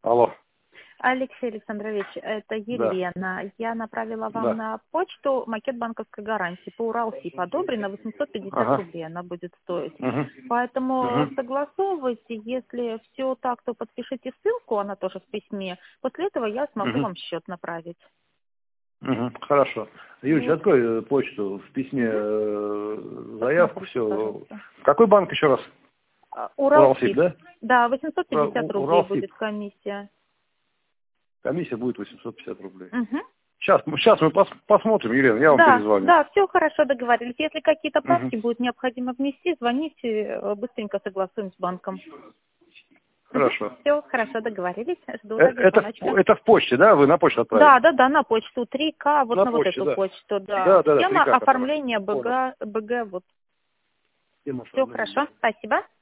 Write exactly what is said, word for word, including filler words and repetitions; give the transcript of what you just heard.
Алло. Алексей Александрович, это Елена. Да. Я направила вам да. на почту макет банковской гарантии по Уралсиб. Одобрено восемьсот пятьдесят ага. рублей она будет стоить. Угу. Поэтому угу. согласовывайте. Если все так, то подпишите ссылку, она тоже в письме. После этого я смогу угу. вам счет направить. Угу. Хорошо. Юрий, вот. Открой почту, в письме угу. заявку, Посмотрите, все. пожалуйста. Какой банк еще раз? Уралсиб. Уралсиб, да? Да, восемьсот пятьдесят рублей Уралсиб. будет комиссия. Комиссия будет восемьсот пятьдесят рублей. Угу. Сейчас, сейчас мы пос, посмотрим, Елена, я вам да, перезвоню. Да, все хорошо, договорились. Если какие-то правки угу. будет необходимо внести, звоните, быстренько согласуем с банком. Хорошо. Угу. Все хорошо, договорились. Жду это, это, в, это в почте, да? Вы на почту отправили? Да, да, да, на почту три ка, вот на, на почте, вот эту да. почту, да. Да, да, да. Тема три ка, оформления БГ, БГ, вот. Все хорошо, спасибо.